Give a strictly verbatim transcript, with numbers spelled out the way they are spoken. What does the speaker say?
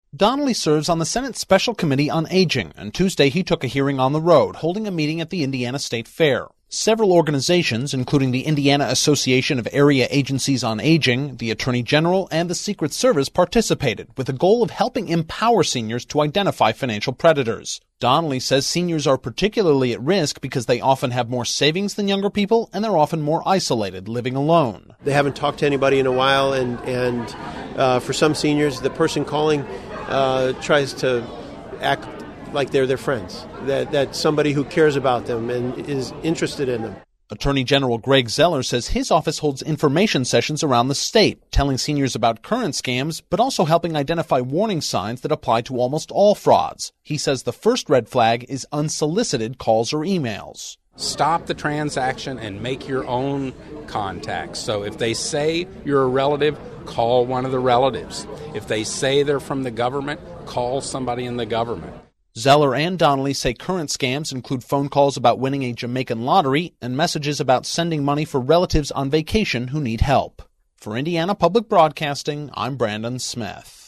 Donnelly serves on the Senate Special Committee on Aging, and Tuesday he took a hearing on the road, holding a meeting at the Indiana State Fair. Several organizations, including the Indiana Association of Area Agencies on Aging, the Attorney General, and the Secret Service, participated, with the goal of helping empower seniors to identify financial predators. Donnelly says seniors are particularly at risk because they often have more savings than younger people, and they're often more isolated, living alone. They haven't talked to anybody in a while, and, and uh, for some seniors, the person calling uh, tries to act like they're their friends, that that's somebody who cares about them and is interested in them. Attorney General Greg Zeller says his office holds information sessions around the state, telling seniors about current scams, but also helping identify warning signs that apply to almost all frauds. He says the first red flag is unsolicited calls or emails. Stop the transaction and make your own contacts. So if they say you're a relative, call one of the relatives. If they say they're from the government, call somebody in the government. Zeller and Donnelly say current scams include phone calls about winning a Jamaican lottery and messages about sending money for relatives on vacation who need help. For Indiana Public Broadcasting, I'm Brandon Smith.